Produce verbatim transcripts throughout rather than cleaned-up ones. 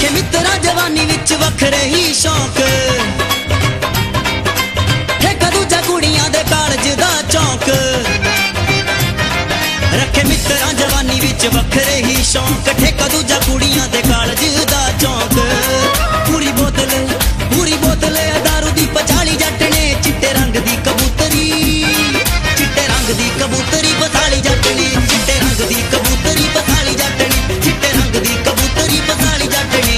रखे मित्रा जवानी विच वखरे ही शौक, ठेका दूजा कुड़ियां दे कालज दा चौक। रखे मित्रा जवानी विच वखरे ही शौक, ठेका दूजा कुड़ियां दे कालज दा चौक। पूरी बोतल पूरी बोतल दारू दी पचाली जट ने, चिट्टे रंग दी कबूतरी चिट्टे रंग दी कबूतरी पसाली जट ने, चिट्टे रंग दी कबूतरी पसाली जट ने, चिट्टे रंग दी कबूतरी पसाली जट ने।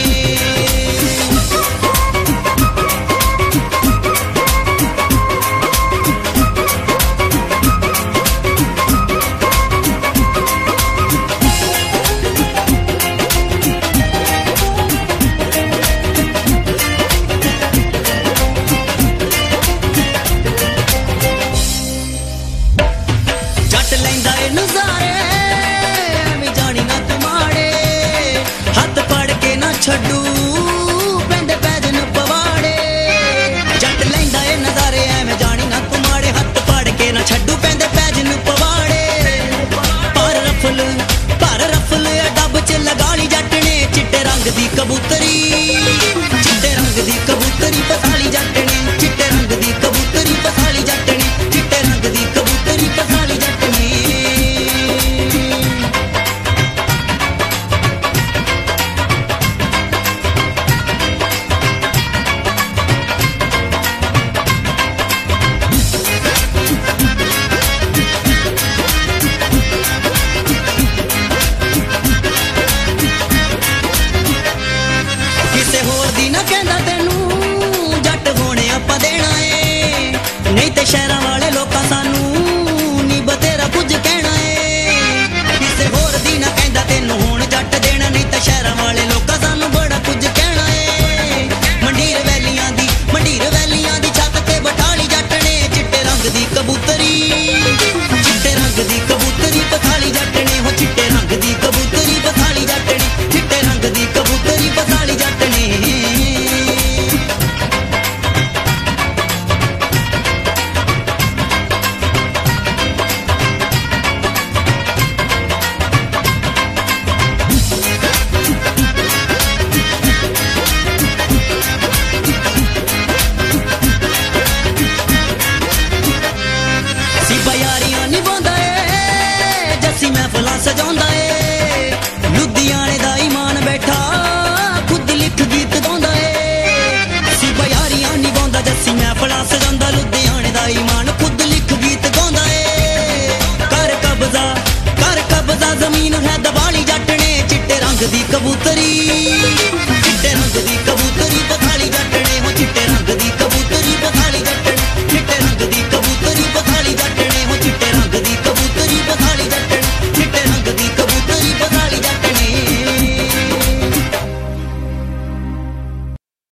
छड्डू पेंदे पैजन पवाड़े, जट लैंदा ए नज़ारे एवें जानी ना तुमाड़े। हत्थ पड़ के ना छड्डू पेंदे पैजन पवाड़े। पर रफल पर रफल डब च लगाली जट ने, चिट्टे रंग दी कबूतरी चिट्टे रंग दी कबूतरी पसाली जट ने, चिट्टे रंग दी कबूतरी पसाली जट ने, चिट्टे रंग दी कबूतरी पसाली जट ने। शहरां वाले लोकां सानू नी बतेरा कुछ कहना है, किसे होर दी ना कहंदा तेनू हुण जट देना। नहीं ते शहरां वाले लोकां सानू बड़ा कुछ कहना है। मंडीर वैलियां दी मंडीर वैलियां दी छत ते बठाली जट ने, चिट्टे रंग दी कबूतरी चिट्टे रंग दी कबूतरी पसाली जट ने, हो चिट्टे रंग दी कबूतरी पसाली जट ने, चिट्टे रंग दी कबूतरी पसाली जट ने। सजाउंदा ए लुधियाने दा ईमान बैठा खुद लिख गीत गाउंदा ए। सिबा यारियां निभाउंदा जस्सी महफिलां सजाउंदा, लुधियाने दा ईमान खुद लिख गीत गाउंदा ए। कर कब्जा कर कब्जा जमीन है दबाली जट ने, चिट्टे रंग दी कबूतरी